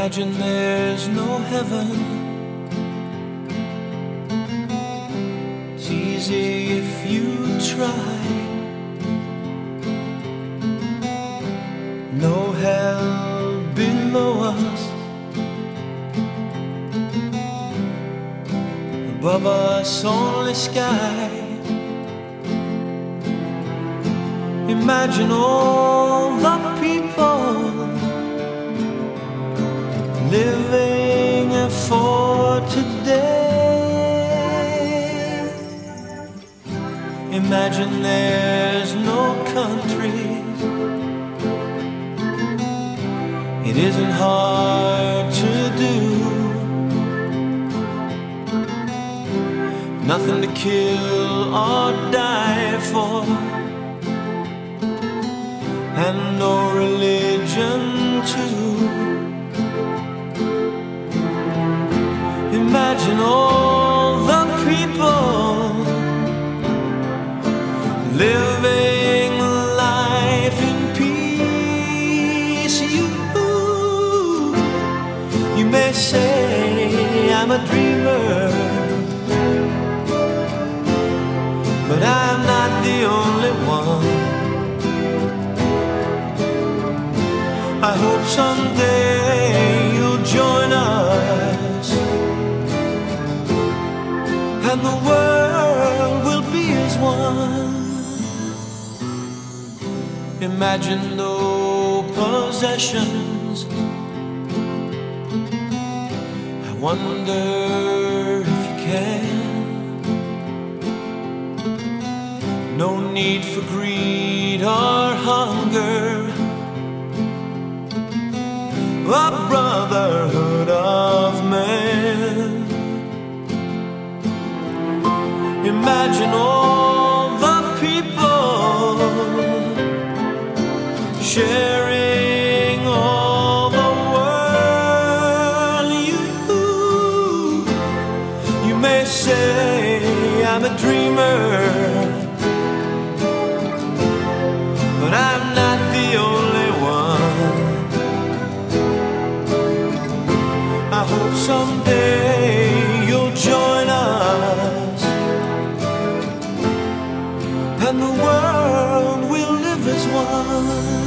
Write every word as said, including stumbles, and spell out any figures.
Imagine there's no heaven. It's easy if you try. No hell below us, above us only sky. Imagine all the people living for today. Imagine there's no countries. It isn't hard to do. Nothing to kill or die for, and no religion too. Imagine all the people living life in peace. You, you may say I'm a dreamer, but I'm not the only one. I hope someday you'll join us, and the world will be as one. Imagine no possessions. I wonder if you can. No need for greed or hunger, a brotherhood of men. Imagine all the people sharing all the world. You, you may say I'm a dreamer, but I'm not the only one. I hope someday you'll join us, and the world will live as one.